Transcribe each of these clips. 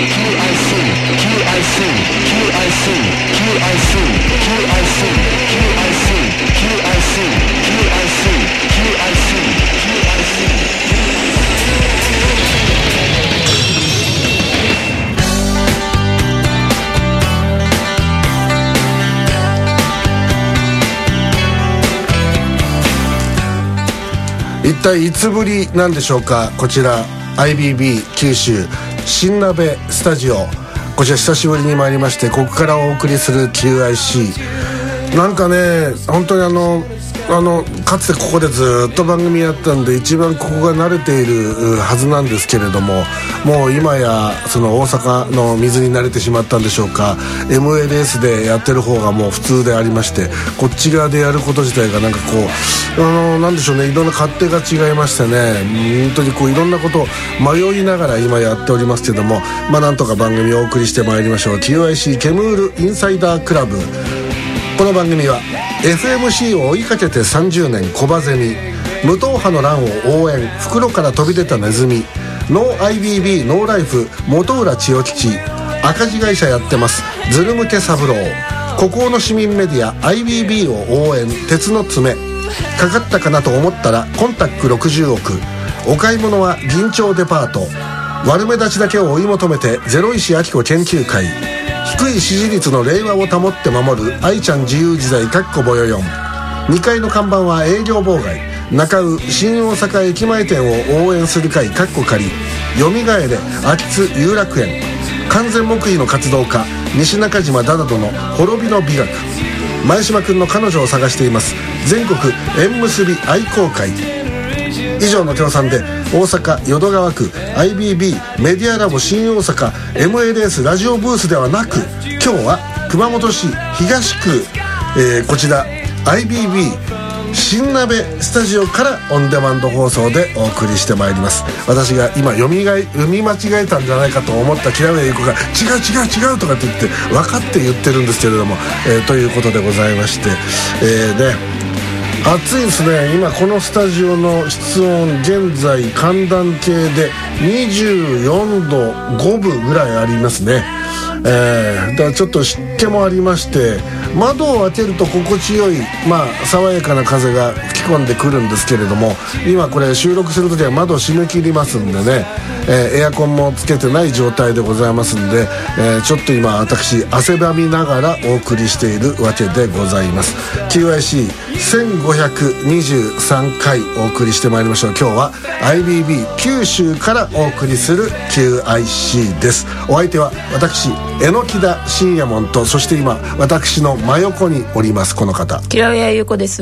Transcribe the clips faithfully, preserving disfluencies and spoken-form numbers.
一体いつぶりなんでしょうか。こちら アイビービー 九州新鍋スタジオ、こちら久しぶりに参りまして、ここからお送りする キューアイシー、 なんかね本当にあのあのかつてここでずっと番組やったんで一番ここが慣れているはずなんですけれども、もう今やその大阪の水に慣れてしまったんでしょうか。 エムエルエス でやってる方がもう普通でありまして、こっち側でやること自体がなんかこうあのなんでしょうね、いろんな勝手が違いましてね、本当にこういろんなことを迷いながら今やっておりますけども、まあなんとか番組をお送りしてまいりましょう。 キューアイシー ケムールインサイダークラブ。この番組は エフエムシー を追いかけてさんじゅうねんコバゼミ、無党派の乱を応援、袋から飛び出たネズミ、ノー アイビービー ノーライフ本浦千代吉、赤字会社やってますズルムケ三郎、孤高の市民メディア アイビービー を応援、鉄の爪、かかったかなと思ったらコンタックろくじゅうおく、お買い物は銀蝶デパート、悪目立ちだけを追い求めてゼロ石明子研究会、低い支持率の令和を保って守る愛ちゃん自由自在かっこぼよよん、にかいの看板は営業妨害、中尾新大阪駅前店を応援する会かっこ仮、よみがえれ秋津有楽園、完全黙秘の活動家西中島ダダドの滅びの美学、前島くんの彼女を探しています全国縁結び愛好会。以上の協賛で大阪淀川区 アイビービー メディアラボ新大阪 エムエルエス ラジオブースではなく、今日は熊本市東区、えー、こちら アイビービー 新鍋スタジオからオンデマンド放送でお送りしてまいります。私が今読みがい読み間違えたんじゃないかと思ったキラウェイ子が違う違う違うとかって言って分かって言ってるんですけれども、えー、ということでございまして、えー、ね暑いですね。今このスタジオの室温現在寒暖計でにじゅうよんどごぶぐらいありますね。えー、だからちょっと湿気もありまして、窓を開けると心地よい、まあ、爽やかな風が吹き込んでくるんですけれども、今これ収録するときは窓を閉め切りますんでね、えー、エアコンもつけてない状態でございますんで、えー、ちょっと今私汗ばみながらお送りしているわけでございます。 キューアイシーせんごひゃくにじゅうさんかいお送りしてまいりましょう。今日は アイビービー 九州からお送りする キューアイシー です。お相手は私榎田信也門と、そして今私の真横におりますこの方、 キラウヤ優子です。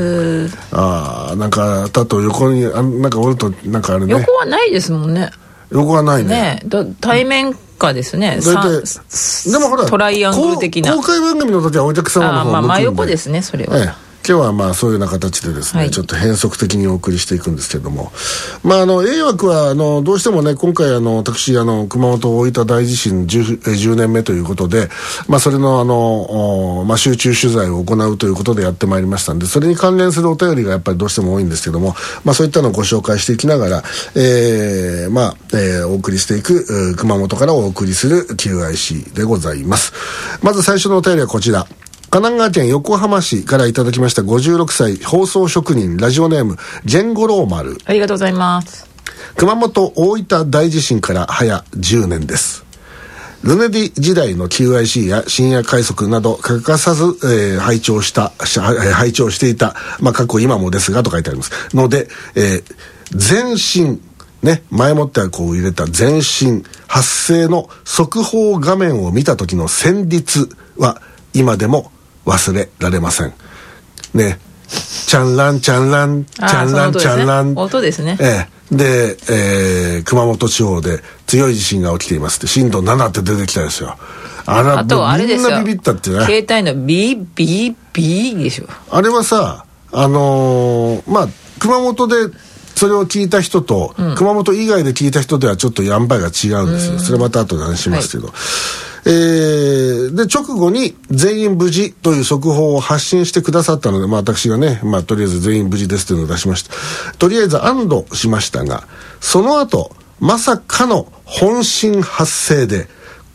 ああ、なんかだと横にあなんかおるとなんかあるね。 横はないですもんね。 横はないね。 ね、対面かですね。 でもほらトライアングル的な公開番組の時はお客様の方を向くんで、 あ、まあ、真横ですねそれは、 ええ、今日はまあそういうような形でですね、はい、ちょっと変則的にお送りしていくんですけれども、まああの A 枠はあのどうしてもね、今回あの私あの熊本大分大地震 10, じゅうねんめということで、まあそれのあの、まあ、集中取材を行うということでやってまいりましたんで、それに関連するお便りがやっぱりどうしても多いんですけども、まあそういったのをご紹介していきながら、えー、まあ、えー、お送りしていく熊本からお送りする キューアイシー でございます。まず最初のお便りはこちら、神奈川県横浜市からいただきましたごじゅうろくさい放送職人、ラジオネームジェンゴローマル、 ありがとうございます。 熊本大分大地震から早じゅうねんです。ルネディ時代の キューアイシー や深夜快速など欠かさず、えー、拝聴した拝聴していた、まあ過去今もですがと書いてありますので、えー、前震ね、前もってはこう入れた前震発生の速報画面を見た時の旋律は今でも忘れられませんね。チャンランチャンランチャンランチャンラン、 音ですね。 ええ、で、えー、熊本地方で強い地震が起きていますって震度ななって出てきたんですよ。あら、 あとあれですよ、 みんなビビったってね、 携帯のビービービーでしょ。 あれはさ、あのー、まあ熊本でそれを聞いた人と、うん、熊本以外で聞いた人ではちょっと塩梅が違うんですよ。それまた後で話しますけど、はい、えー、で直後に全員無事という速報を発信してくださったので、まあ、私がね、まあ、とりあえず全員無事ですというのを出しました。とりあえず安堵しましたが、その後まさかの本震発生で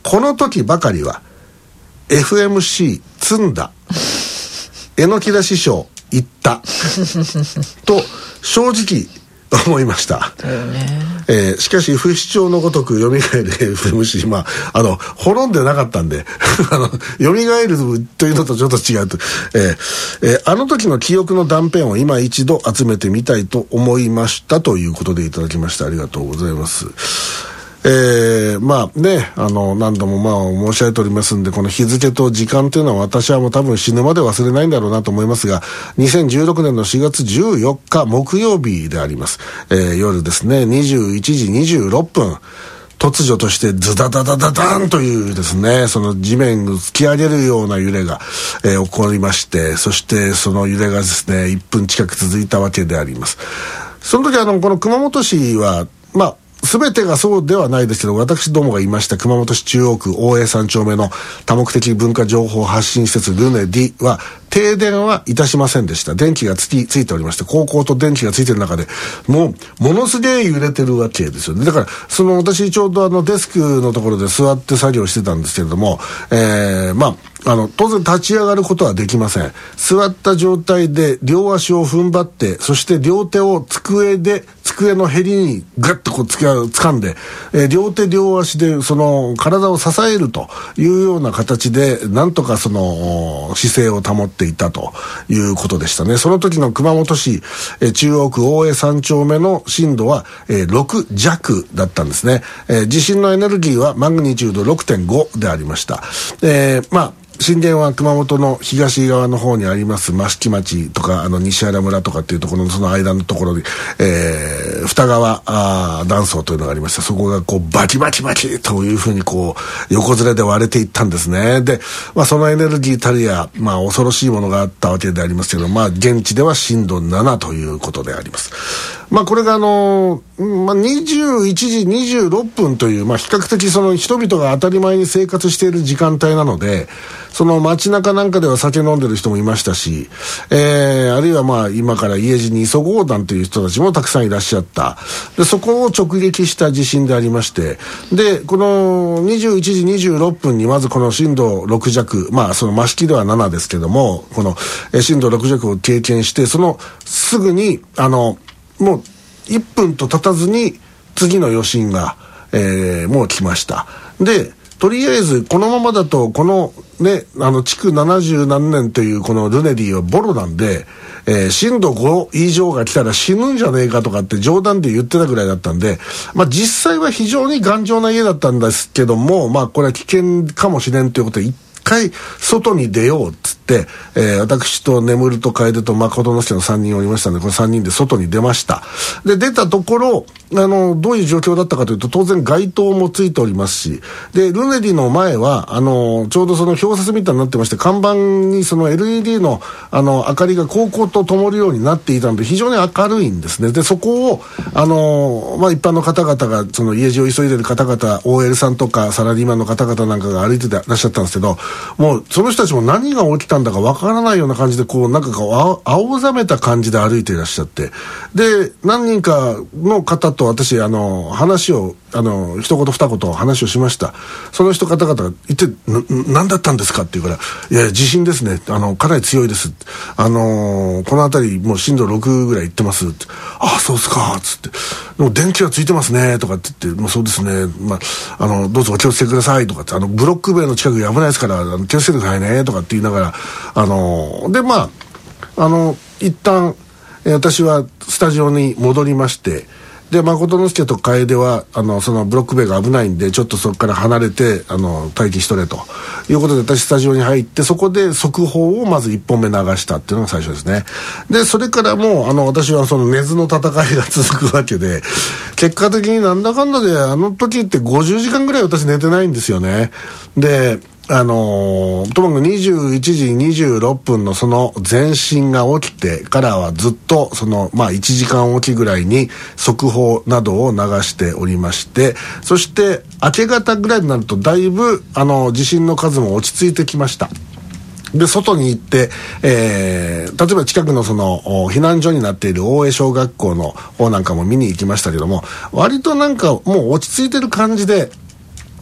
この時ばかりは エフエムシー 積んだ榎木田師匠言ったと正直思いました。 だよね。 えー、しかし不死鳥のごとく蘇る エフエムシー、まああの滅んでなかったんであの蘇るというのとちょっと違うと、えーえー、あの時の記憶の断片を今一度集めてみたいと思いましたということでいただきましてありがとうございます。えー、まあね、あの何度もまあ申し上げておりますんで、この日付と時間というのは私はもう多分死ぬまで忘れないんだろうなと思いますが、にせんじゅうろくねんのしがつじゅうよっか木曜日であります。えー、夜ですね、にじゅういちじにじゅうろっぷん、突如としてズダダダダダンというですね、その地面を突き上げるような揺れが、えー、起こりまして、そしてその揺れがですねいっぷん近く続いたわけであります。その時あのこの熊本市はまあ全てがそうではないですけど、私どもが言いました熊本市中央区大江さん丁目の多目的文化情報発信施設ルネディは停電はいたしませんでした。電気がつきついておりまして、高校と電気がついている中でもうものすげえ揺れてるわけですよね。だからその私ちょうどあのデスクのところで座って作業してたんですけれども、えー、まああの当然立ち上がることはできません。座った状態で両足を踏ん張って、そして両手を机で机のへりにガッとこうつか掴んで、えー、両手両足でその体を支えるというような形でなんとかその姿勢を保っていたということでしたね。その時の熊本市、えー、中央区大江さん丁目の震度は、えー、ろくじゃくだったんですね。えー、地震のエネルギーはマグニチュード ろくてんご でありました。えー、まあ震源は熊本の東側の方にあります益城町とかあの西原村とかっていうところのその間のところに、えー、二川あ断層というのがありました。そこがこうバキバキバキというふうにこう横ずれで割れていったんですね。で、まあ、そのエネルギーたるや、まあ、恐ろしいものがあったわけでありますけど、まあ、現地では震度ななということであります。まあ、これがあのーまあ、にじゅういちじにじゅうろっぷんという、まあ、比較的その人々が当たり前に生活している時間帯なので、その街中なんかでは酒飲んでる人もいましたし、えー、あるいはまあ今から家路に急ごうなんていう人たちもたくさんいらっしゃった。で、そこを直撃した地震でありまして、で、このにじゅういちじにじゅうろっぷんにまずこの震度ろくじゃく、まあその益城ではななですけども、この震度ろくじゃくを経験して、そのすぐに、あの、もういっぷんと経たずに次の余震が、えー、もう来ました。で、とりあえずこのままだとこのね、あの築ななじゅうなんねんというこのルネディはボロなんで、えー、震度ご以上が来たら死ぬんじゃねえかとかって冗談で言ってたぐらいだったんで、まあ実際は非常に頑丈な家だったんですけども、まあこれは危険かもしれんということで一回外に出ようっつって、えー、私と眠ると楓と誠之助のさんにんおりましたので、このさんにんで外に出ました。で、出たところ、あの、どういう状況だったかというと、当然街灯もついておりますし、で、ルネディの前は、あの、ちょうどその表札みたいになってまして、看板にその エルイーディー の、あの、明かりがこうこうと灯るようになっていたので、非常に明るいんですね。で、そこを、あの、まあ、一般の方々が、その家路を急いでる方々、オーエル さんとかサラリーマンの方々なんかが歩いてらっしゃったんですけど、もう、その人たちも何が起きたんだかわからないような感じで、こう、なんかこう、青ざめた感じで歩いていらっしゃって、で、何人かの方と私、あの、話を、あの、一言二言話をしました。その人方々が、一体、何だったんですかって言うから、いやいや、地震ですね。あの、かなり強いです。あの、この辺り、もう震度ろくぐらい行ってます。ああ、そうっすか、つって。でも電気はついてますね、とかって言って、もうそうですね。まあ、あの、どうぞお気をつけください、とかって、あの、ブロック塀の近く危ないですから、あの気をつけてくださいね、とかって言いながら、あの、で、まあ、あの、一旦、私はスタジオに戻りまして、で、誠之助と楓は、あの、そのブロック塀が危ないんで、ちょっとそこから離れて、あの、待機しとれということで、私スタジオに入って、そこで速報をまずいっぽんめ流したっていうのが最初ですね。で、それからもう、あの、私はその根津の戦いが続くわけで、結果的になんだかんだで、あの時ってごじゅうじかんぐらい私寝てないんですよね。で、あのー、ともかくにじゅういちじにじゅうろっぷんのその前震が起きてからはずっとそのまあいちじかんおきぐらいに速報などを流しておりまして、そして明け方ぐらいになるとだいぶあの地震の数も落ち着いてきました。で、外に行って、えー、例えば近くのその避難所になっている大江小学校の方なんかも見に行きましたけども、割となんかもう落ち着いてる感じで、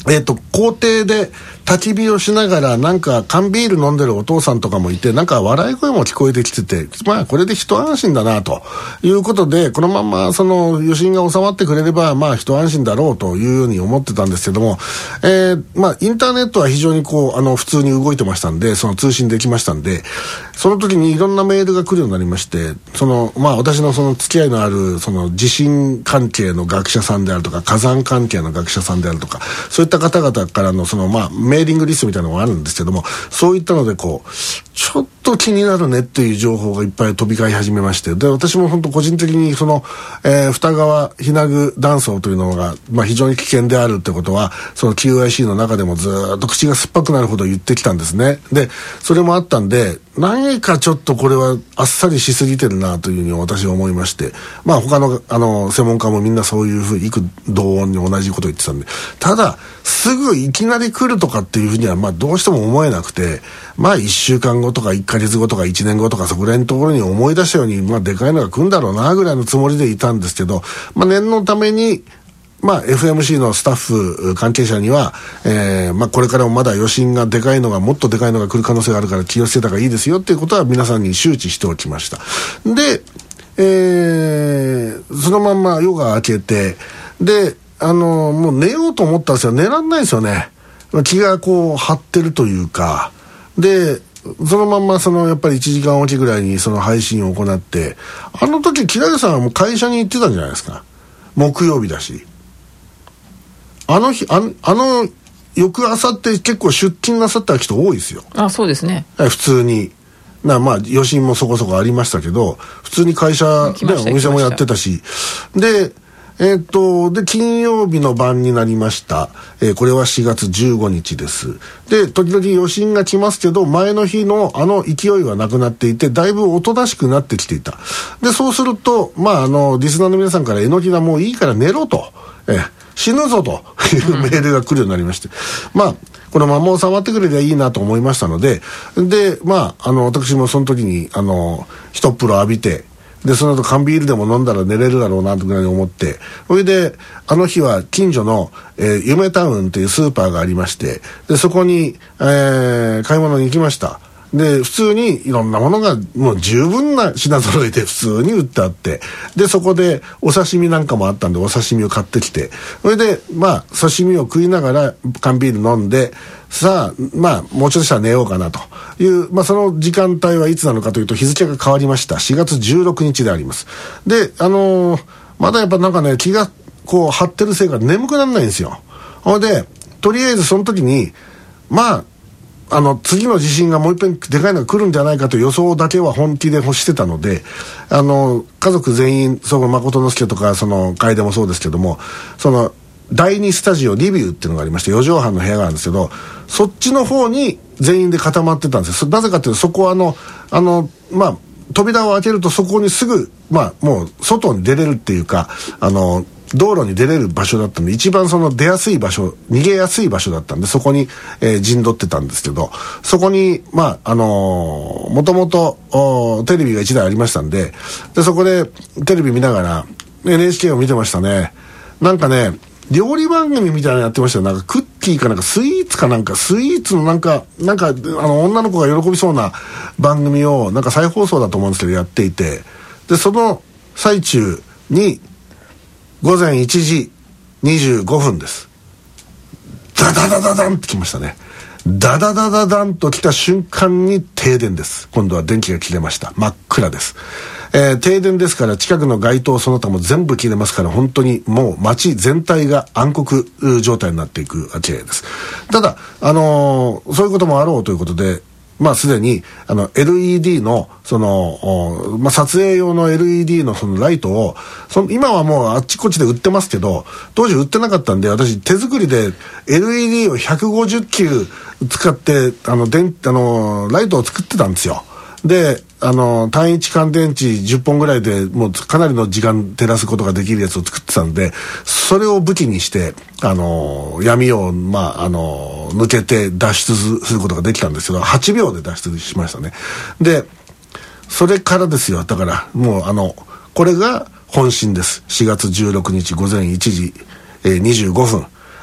えっと、校庭で焚き火をしながらなんか缶ビール飲んでるお父さんとかもいて、なんか笑い声も聞こえてきてて、まあこれで一安心だなということで、このままその余震が収まってくれればまあ一安心だろうというように思ってたんですけども、えー、まあインターネットは非常にこうあの普通に動いてましたんで、その通信できましたんで、その時にいろんなメールが来るようになりまして、そのまあ私のその付き合いのあるその地震関係の学者さんであるとか火山関係の学者さんであるとか、そういった方々からのそのまあメーリングリストみたいなのがあるんですけども、そういったのでこうちょっと気になるねっていう情報がいっぱい飛び交い始めまして、で私も本当個人的にその、えー、二川ひなぐ断層というのが、まあ、非常に危険であるってことはその キューアイシー の中でもずっと口が酸っぱくなるほど言ってきたんですね。でそれもあったんで、何かちょっとこれはあっさりしすぎてるなというふうに私は思いまして、まあ他のあの専門家もみんなそういうふうに幾同音に同じことを言ってたんで、ただすぐいきなり来るとかっていうふうにはまあどうしても思えなくて、まあいっしゅうかんごとかいっかげつごとかいちねんごとかそこら辺のところに思い出したように、まあでかいのが来るんだろうなぐらいのつもりでいたんですけど、まあ念のためにまあ、エフエムシー のスタッフ関係者には、えーまあ、これからもまだ余震がでかいのがもっとでかいのが来る可能性があるから気をつけた方がいいですよっていうことは皆さんに周知しておきました。で、えー、そのまんま夜が明けて、であのもう寝ようと思ったんですよ。寝らんないですよね。気がこう張ってるというかで、そのまんまそのやっぱりいちじかんおきぐらいにその配信を行って、あの時木田さんはもう会社に行ってたんじゃないですか。木曜日だし、あの日、あの、あの翌朝って結構出勤なさった人多いですよ。 あ、そうですね。 普通に。なまあ余震もそこそこありましたけど、普通に会社でお店もやってたし。で、えー、っと、で、金曜日の晩になりました。えー、これはしがつじゅうごにちです。で、時々余震が来ますけど、前の日のあの勢いはなくなっていて、だいぶおとなしくなってきていた。で、そうすると、まあ、あの、リスナーの皆さんから、えのきだもういいから寝ろと。えー死ぬぞというメールが来るようになりまして、うん、まあこのまま収まってくれりゃいいなと思いましたので、でまああの私もその時にあの一っ風呂浴びて、でその後缶ビールでも飲んだら寝れるだろうなとぐらいに思って、それであの日は近所の、えー、夢タウンというスーパーがありまして、でそこに、えー、買い物に行きました。で普通にいろんなものがもう十分な品揃えで普通に売ってあって、でそこでお刺身なんかもあったんでお刺身を買ってきて、それでまあ刺身を食いながら缶ビール飲んで、さあまあもうちょっとしたら寝ようかなという、まあその時間帯はいつなのかというと日付が変わりました。しがつじゅうろくにちであります。であのー、まだやっぱなんかね気がこう張ってるせいか眠くならないんですよ。ほいでとりあえずその時にまああの次の地震がもう一遍でかいのが来るんじゃないかという予想だけは本気で欲してたので、あの家族全員その誠之助とかその楓もそうですけども、そのだいにスタジオリビューっていうのがありまして、よ畳半の部屋があるんですけど、そっちの方に全員で固まってたんですよ。なぜかというとそこはあのあのまあ扉を開けるとそこにすぐまあもう外に出れるっていうか、あの道路に出れる場所だったんで、一番その出やすい場所、逃げやすい場所だったんで、そこに、えー、陣取ってたんですけど、そこにまああのー、もともとテレビがいちだいありましたんで、でそこでテレビ見ながら エヌエイチケー を見てましたね。なんかね料理番組みたいなのやってましたよ。なんかクッキーかなんかスイーツかなんかスイーツのなんかなんかあの女の子が喜びそうな番組をなんか再放送だと思うんですけどやっていて、でその最中にごぜんいちじにじゅうごふんです。ダダダダダンってきましたね。ダダダダダンと来た瞬間に停電です。今度は電気が切れました。真っ暗です。えー、停電ですから近くの街灯その他も全部切れますから、本当にもう街全体が暗黒状態になっていくわけです。ただ、あのー、そういうこともあろうということで、まあすでにあの エルイーディー のその、まあ、撮影用の エルイーディー のそのライトをその今はもうあっちこっちで売ってますけど、当時売ってなかったんで私手作りで エルイーディー をひゃくごじゅっきゅう使ってあの電あのライトを作ってたんですよ。であの単一乾電池じゅっぽんぐらいでもうかなりの時間照らすことができるやつを作ってたんで、それを武器にしてあの闇を、まあ、あの抜けて脱出することができたんですけど、はちびょうで脱出しましたね。でそれからですよ。だからもうあのこれが本震です。しがつじゅうろくにちごぜんいちじ、えー、にじゅうごふん、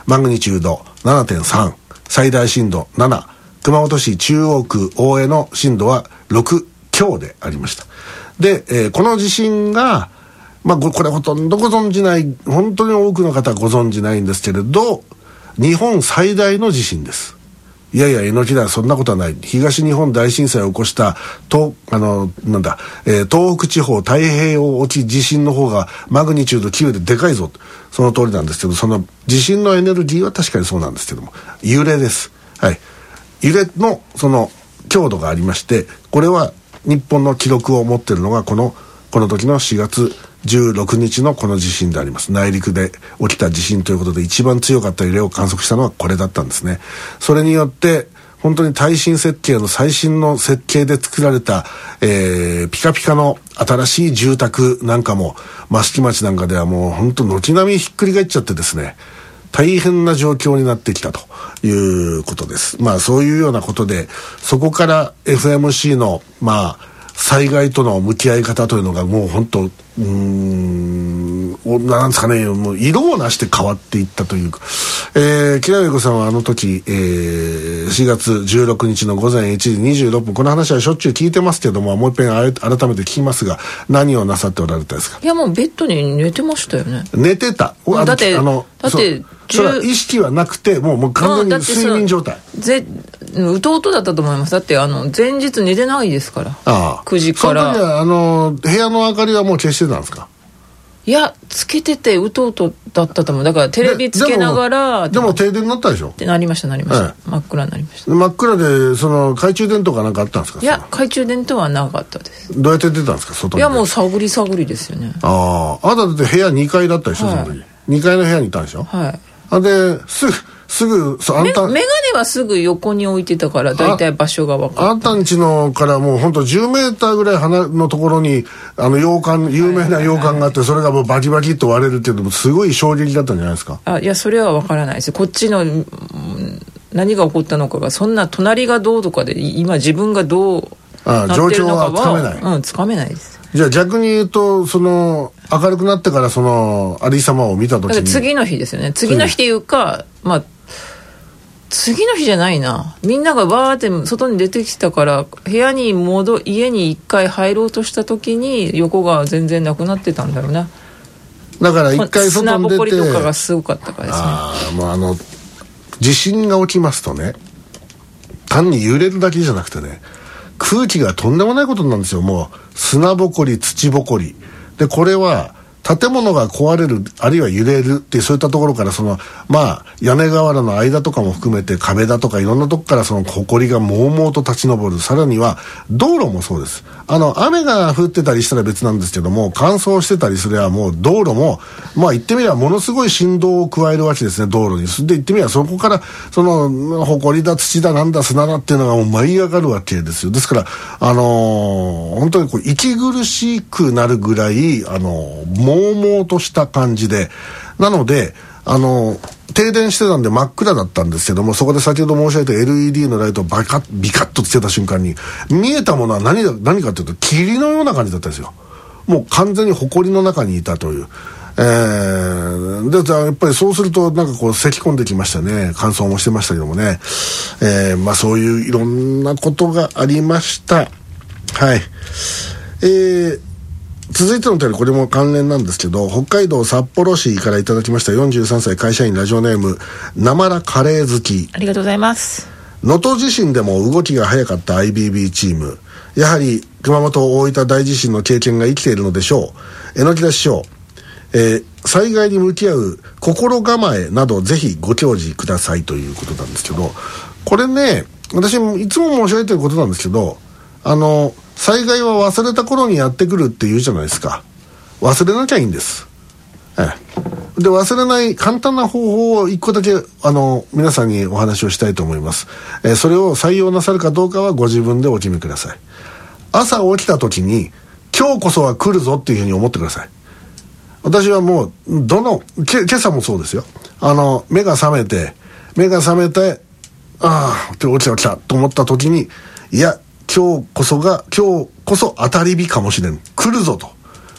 マグニチュード ななてんさん、最大震度なな、熊本市中央区大江の震度はろく強でありました。で、えー、この地震が、まあ、これほとんどご存じない、本当に多くの方はご存じないんですけれど、日本最大の地震です。いやいや、えのきだ、そんなことはない。東日本大震災を起こした東あのなんだ、えー、東北地方太平洋沖地震の方がマグニチュードきゅうででかいぞ、その通りなんですけど、その地震のエネルギーは確かにそうなんですけども、揺れです。はい、揺れのその強度がありまして、これは日本の記録を持っているのがこのこの時のしがつじゅうろくにちのこの地震であります。内陸で起きた地震ということで、一番強かった揺れを観測したのはこれだったんですね。それによって本当に耐震設計の最新の設計で作られた、えー、ピカピカの新しい住宅なんかも、益城町なんかではもう本当軒並みひっくり返っちゃってですね、大変な状況になってきたということです。まあそういうようなことで、そこから エフエムシー のまあ災害との向き合い方というのがもう本当、うーん、なんですかね、もう色をなして変わっていったというか、えー、木田恵子さんはあの時、えー、しがつじゅうろくにちのごぜんいちじにじゅうろっぷん、この話はしょっちゅう聞いてますけども、もう一遍改めて聞きますが、何をなさっておられたですか？ いや、もうベッドに寝てましたよね。 寝てた。 だってあのだってそれは意識はなくて、もう、もう完全に睡眠状態。 ぜうとうとだったと思います。だってあの前日寝てないですから。 ああ、 くじからその時はあの部屋の明かりはもう消してたんですか？ いや、つけててうとうとだったと思う。だからテレビつけながら。 で も, でも停電になったでしょ？ ってなりましたなりました、はい、真っ暗になりました。 真っ暗で、その懐中電灯かなんかあったんですか？ いや、懐中電灯はなかったです。 どうやって出たんですか、外に？ いや、もう探り探りですよね。 ああ、あなただって部屋にかいだったでしょ、はい、その時にかいの部屋にいたんでしょ？はい。あ、ですぐすぐそあんたメガネはすぐ横に置いてたからだいたい場所が分かった。 あんたんちのからもうほんとじゅうメーターぐらい離のところにあの洋館、有名な洋館があって、それがもうバキバキっと割れるっていうのもすごい衝撃だったんじゃないですか？ あ、いや、それは分からないです。こっちの何が起こったのかが、そんな隣がどうとかで今自分がどうなってるのかは、 ああ、状況はつかめない。 うん、つかめないです。 じゃあ逆に言うと、その明るくなってからその有様を見た時に、 次の日ですよね。次の日っていうか、まあ次の日じゃないな、みんながバーって外に出てきたから部屋に戻家に一回入ろうとした時に横が全然なくなってたんだろうな。 だから一回外に出て、 砂ぼこりとかがすごかったからですね。 ああ、もうあの地震が起きますとね、単に揺れるだけじゃなくてね、空気がとんでもないことなんですよ。もう砂ぼこり、土ぼこりで、これは建物が壊れる、あるいは揺れるっていう、そういったところから、そのまあ屋根瓦の間とかも含めて壁だとかいろんなとこからその埃がもうもうと立ち上る。さらには道路もそうです。あの雨が降ってたりしたら別なんですけども、乾燥してたりすればもう道路もまあ言ってみればものすごい振動を加えるわけですね、道路に。で言ってみればそこからその埃だ土だなんだ砂だっていうのがもう舞い上がるわけですよ。ですからあのー、本当にこう息苦しくなるぐらいあのーもうもうとした感じで、なのであの停電してたんで真っ暗だったんですけども、そこで先ほど申し上げた エルイーディー のライトをバカッビカッとつけた瞬間に見えたものは何だ何かというと霧のような感じだったんですよ。もう完全に埃の中にいたという、えー、でやっぱりそうするとなんかこう咳込んできましたね。乾燥もしてましたけどもね、えー、まあそういういろんなことがありました。はい。えー続いてのお便り、これも関連なんですけど、北海道札幌市からいただきました。よんじゅうさんさい会社員、ラジオネームなまらカレー好き。 ありがとうございます。 能登地震でも動きが早かった アイビービー チーム、やはり熊本大分大地震の経験が生きているのでしょう。榎田師匠、えー、災害に向き合う心構えなどぜひご教示くださいということなんですけど、これね、私いつも申し上げてることなんですけど、あの災害は忘れた頃にやってくるって言うじゃないですか。忘れなきゃいいんです。ええ、で忘れない簡単な方法を一個だけあの皆さんにお話をしたいと思います。えー、それを採用なさるかどうかはご自分でお決めください。朝起きた時に今日こそは来るぞっていうふうに思ってください。私はもうどのけ今朝もそうですよ。あの目が覚めて目が覚めてああ起きた起きたと思った時に、いや今日こそが今日こそ当たり日かもしれん、来るぞと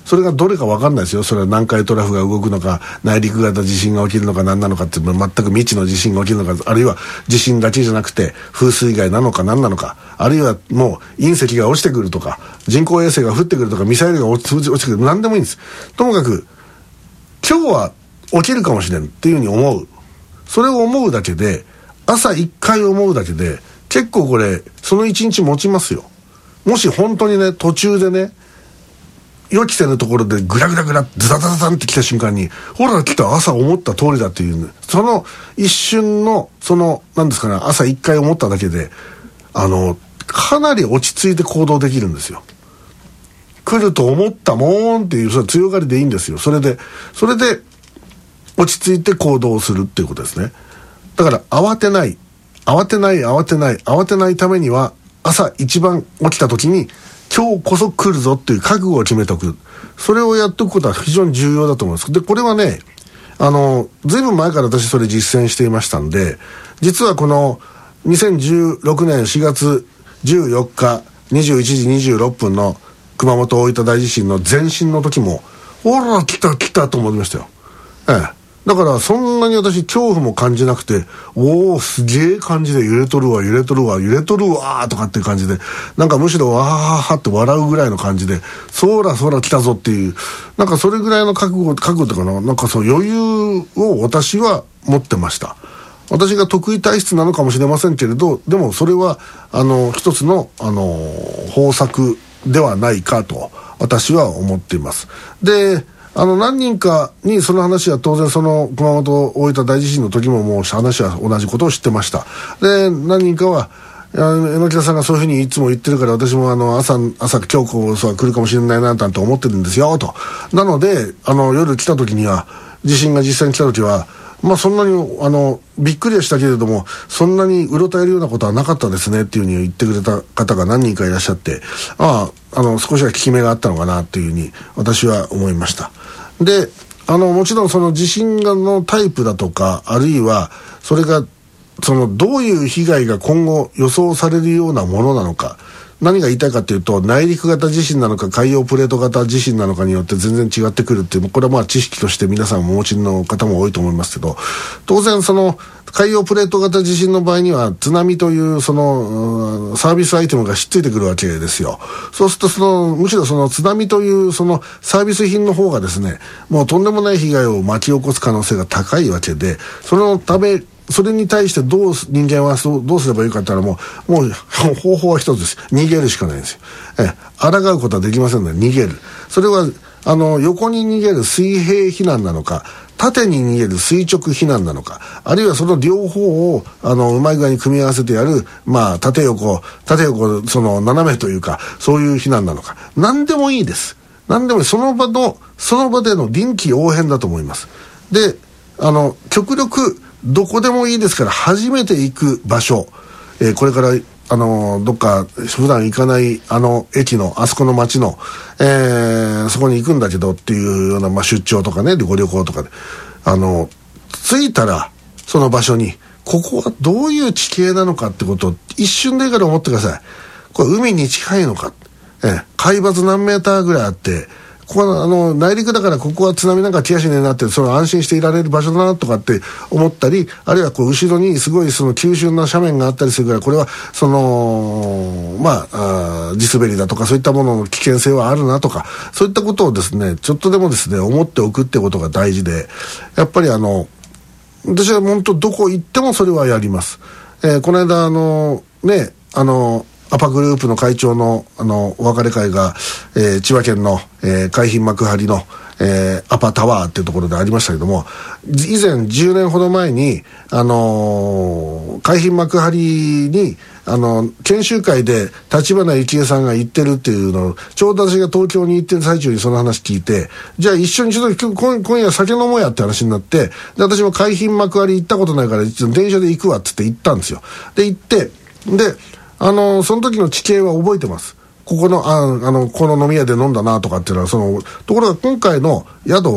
それがどれか分かんないですよ。それは南海トラフが動くのか、内陸型地震が起きるのか何なのかって、全く未知の地震が起きるのか、あるいは地震だけじゃなくて風水害なのか何なのか、あるいはもう隕石が落ちてくるとか、人工衛星が降ってくるとか、ミサイルが落ちてくる、何でもいいんです。ともかく今日は起きるかもしれんっていうふうに思う。それを思うだけで、朝一回思うだけで結構これその一日持ちますよ。もし本当にね、途中でね、予期せぬところでグラグラグラズタズタズタンって来た瞬間に、ほら来た、朝思った通りだっていう、ね、その一瞬のその何ですかね、朝一回思っただけで、あのかなり落ち着いて行動できるんですよ。来ると思ったもんっていう、それ強がりでいいんですよ。それでそれで落ち着いて行動するっていうことですね。だから慌てない慌てない慌てない慌てないためには、朝一番起きた時に今日こそ来るぞっていう覚悟を決めておく。それをやっておくことは非常に重要だと思います。で、これはね、あのずいぶん前から私それ実践していましたんで、実はこのにせんじゅうろくねんしがつじゅうよっかにじゅういちじにじゅうろっぷんの熊本大分大地震の前震の時も、ほら来た来たと思いましたよ。ええ。だからそんなに私恐怖も感じなくて、おおすげえ感じで、揺れとるわ揺れとるわ揺れとるわとかっていう感じで、なんかむしろわははって笑うぐらいの感じで、そらそら来たぞっていう、なんかそれぐらいの覚悟覚悟とかな、なんかそう余裕を私は持ってました。私が得意体質なのかもしれませんけれど、でもそれはあの一つのあの方策ではないかと私は思っています。で、あの何人かにその話は当然、その熊本大分大地震の時ももう話は同じことを知ってました。で、何人かは榎田さんがそういうふうにいつも言ってるから、私もあの朝朝今日こそは来るかもしれないななんて思ってるんですよと。なのであの夜来た時には、地震が実際に来た時は、まあそんなにあのびっくりはしたけれども、そんなにうろたえるようなことはなかったですねっていうふうに言ってくれた方が何人かいらっしゃって、ああ、あの少しは効き目があったのかなっていうふうに私は思いました。で、あのもちろんその地震のタイプだとか、あるいはそれがそのどういう被害が今後予想されるようなものなのか、何が言いたいかというと、内陸型地震なのか海洋プレート型地震なのかによって全然違ってくるっていう、これはまあ知識として皆さんお持ちの方も多いと思いますけど、当然その海洋プレート型地震の場合には津波というそのサービスアイテムがひっついてくるわけですよ。そうするとそのむしろその津波というそのサービス品の方がですね、もうとんでもない被害を巻き起こす可能性が高いわけで、そのためそれに対してどう人間はそうどうすればいいかって言ったら、もうもう方法は一つです。逃げるしかないんですよ。え抗うことはできませんので逃げる。それはあの横に逃げる水平避難なのか、縦に逃げる垂直避難なのか、あるいはその両方をあのうまい具合に組み合わせてやる、まあ縦横縦横その斜めというか、そういう避難なのか、何でもいいです。何でもいい。その場のその場での臨機応変だと思います。で、あの極力どこでもいいですから、初めて行く場所、えー、これからあのどっか普段行かないあの駅のあそこの街の、えー、そこに行くんだけどっていうような、まあ、出張とかね、ご旅行とかで、あの着いたらその場所にここはどういう地形なのかってことを一瞬でいいから思ってください。これ海に近いのか、えー、海抜何メーターぐらいあって、ここはあの内陸だからここは津波なんか来やしねえなって、その安心していられる場所だなとかって思ったり、あるいはこう後ろにすごいその急峻な斜面があったりするから、これはそのまあ、あ地滑りだとかそういったものの危険性はあるなとか、そういったことをですねちょっとでもですね思っておくってことが大事で、やっぱりあの私は本当どこ行ってもそれはやります。えー、この間あのねあのアパグループの会長のあのお別れ会が、えー、千葉県の、えー、海浜幕張の、えー、アパタワーっていうところでありましたけども、以前じゅうねんほど前に、あのー、海浜幕張にあの研修会で立花幸恵さんが行ってるっていうのを、ちょうど私が東京に行ってる最中にその話聞いて、じゃあ一緒にちょっと今今夜酒飲もうやって話になって、で私も海浜幕張行ったことないから電車で行くわっつって行ったんですよ。で行ってであのその時の地形は覚えてます。ここのああのこの飲み屋で飲んだなとかっていうのは、そのところが今回の宿は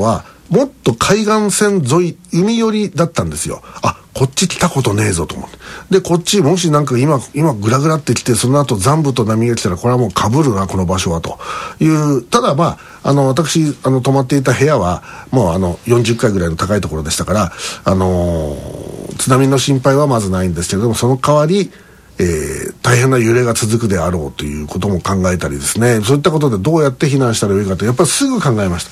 もっと海岸線沿い海寄りだったんですよ。あ、こっち来たことねえぞと思って、でこっちもしなんか今今グラグラってきて、その後残部と波が来たらこれはもうかぶるなこの場所はという。ただまああの私あの泊まっていた部屋はもうあのよんじゅっかいぐらいの高いところでしたから、あのー、津波の心配はまずないんですけれども、その代わりえー、大変な揺れが続くであろうということも考えたりですね、そういったことでどうやって避難したらよいかとやっぱりすぐ考えました。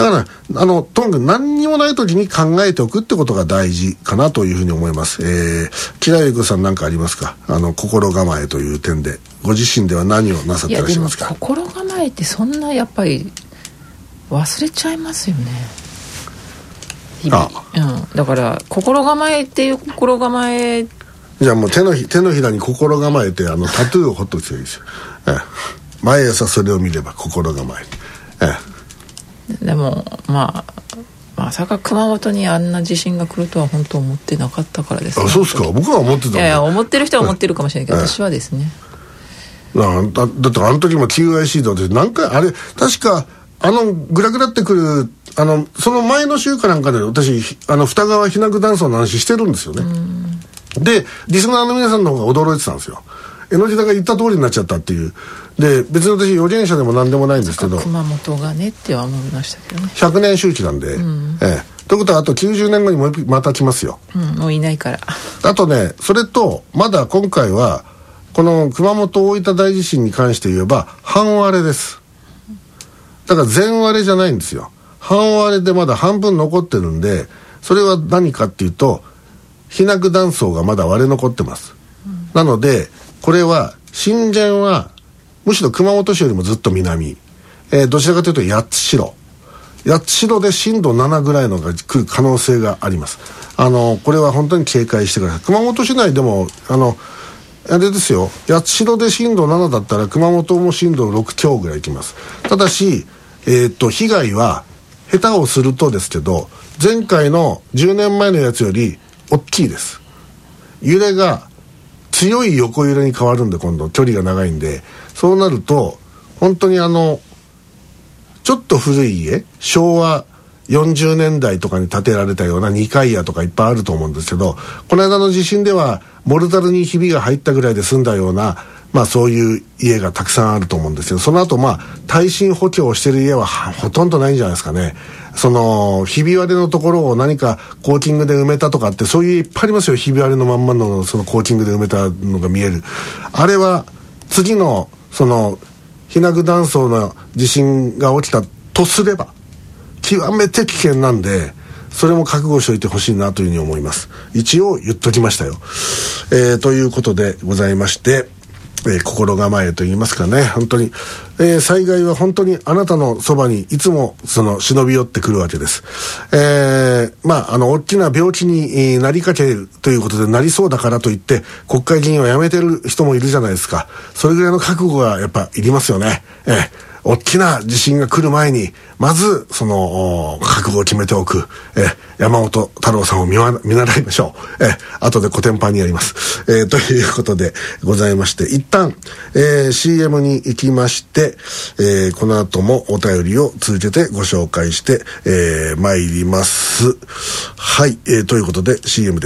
だからあのとにかく何にもない時に考えておくってことが大事かなというふうに思います。えー、木田由子さん何かありますか？あの心構えという点でご自身では何をなさってらっしゃいますか？ いやでも心構えってそんなやっぱり忘れちゃいますよね、日々。あ、うん、だから心構えっていう心構え、 じゃあもう手のひ手のひらに心構えてあのタトゥーを彫っとくといいですよ、ええ、毎朝それを見れば心構え、ええ、でもまあまさか熊本にあんな地震が来るとは本当思ってなかったからですね。 あ、そうですか。僕は思ってたんだ。 いやいや、思ってる人は思ってるかもしれないけど、ええ、私はですね、 だ, だ, だってあの時も キューアイシー で何回あれ確かあのグラグラってくるあのその前の週かなんかで私あの二川避難断層の話してるんですよね。でリスナーの皆さんの方が驚いてたんですよ。江ノ島が言った通りになっちゃったっていう。で別に私予言者でも何でもないんですけど、 熊本がねっては思いましたけどね。 ひゃくねん周期なんで、うん、ええ、ということはあときゅうじゅうねんごにもうまた来ますよ、 うん、もういないから。 あとねそれとまだ今回はこの熊本大分大地震に関して言えば半割れです。だから全割れじゃないんですよ。半割れでまだ半分残ってるんで、それは何かっていうと避難断層がまだ割れ残ってます、うん、なのでこれは震源はむしろ熊本市よりもずっと南、えー、どちらかというと八代八代で震度ななぐらいのが来る可能性があります。あのこれは本当に警戒してください。熊本市内でもあのあれですよ、八代で震度ななだったら熊本も震度ろく強ぐらいいきます。ただし、えー、っと被害は下手をするとですけど前回のじゅうねんまえのやつより大きいです。揺れが強い横揺れに変わるんで、今度距離が長いんで、そうなると本当にあのちょっと古い家、昭和よんじゅうねんだいとかに建てられたようなにかい家とかいっぱいあると思うんですけど、この間の地震ではモルタルにひびが入ったぐらいで済んだような、まあそういう家がたくさんあると思うんですけど、その後まあ耐震補強をしてる家はほとんどないんじゃないですかね。そのひび割れのところを何かコーキングで埋めたとかって、そういういっぱいありますよ。ひび割れのまんまのそのコーキングで埋めたのが見える。あれは次のその避難断層の地震が起きたとすれば極めて危険なんで、それも覚悟しておいてほしいなというふうに思います。一応言っときましたよ、えー、ということでございまして、えー、心構えといいますかね、本当に、えー、災害は本当にあなたのそばにいつもその忍び寄ってくるわけです。えー、まああの大きな病気になりかけるということで、なりそうだからといって国会議員を辞めてる人もいるじゃないですか。それぐらいの覚悟がやっぱいりますよね。えー大きな地震が来る前にまずその覚悟を決めておく、え山本太郎さんを見習いましょう。え後でコテンパンにやります、えー、ということでございまして、一旦、えー、シーエム に行きまして、えー、この後もお便りを続けてご紹介して、えー、参ります。はい、えー、ということで シーエム です。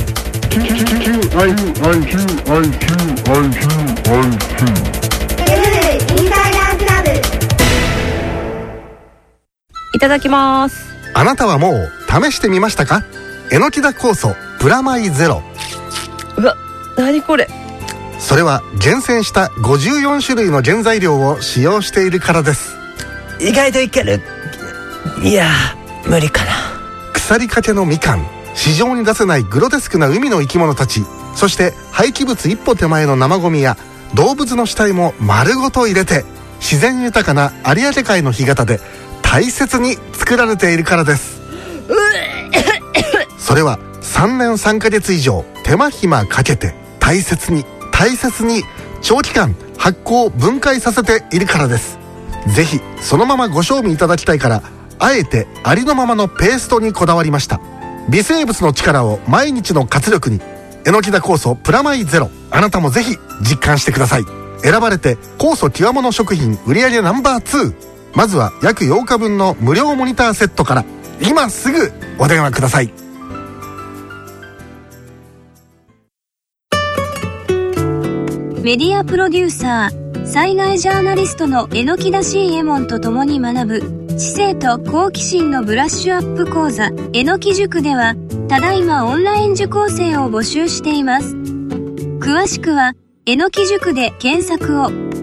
いただきます。 あなたはもう試してみましたか？えのきだ酵素プラマイゼロ。 うわ、何これ。 それは厳選したごじゅうよんしゅるいの原材料を使用しているからです。 意外といける。いや無理かな。 腐りかけのみかん、市場に出せないグロテスクな海の生き物たち、そして廃棄物一歩手前の生ゴミや動物の死体も丸ごと入れて、自然豊かな有明海の干潟で大切に作られているからです。それはさんねんさんかげつ以上手間暇かけて大切に大切に長期間発酵分解させているからです。ぜひそのままご賞味いただきたいから、あえてありのままのペーストにこだわりました。微生物の力を毎日の活力に、えのきだ酵素プラマイゼロ。あなたもぜひ実感してください。選ばれて酵素極物食品売上ナンバーツー。まずは約ようかぶんの無料モニターセットから。 今すぐお電話ください。 メディアプロデューサー、災害ジャーナリストの榎田 C エモンと共に学ぶ知性と好奇心のブラッシュアップ講座えのき塾では、ただいまオンライン受講生を募集しています。詳しくはえのき塾で検索を。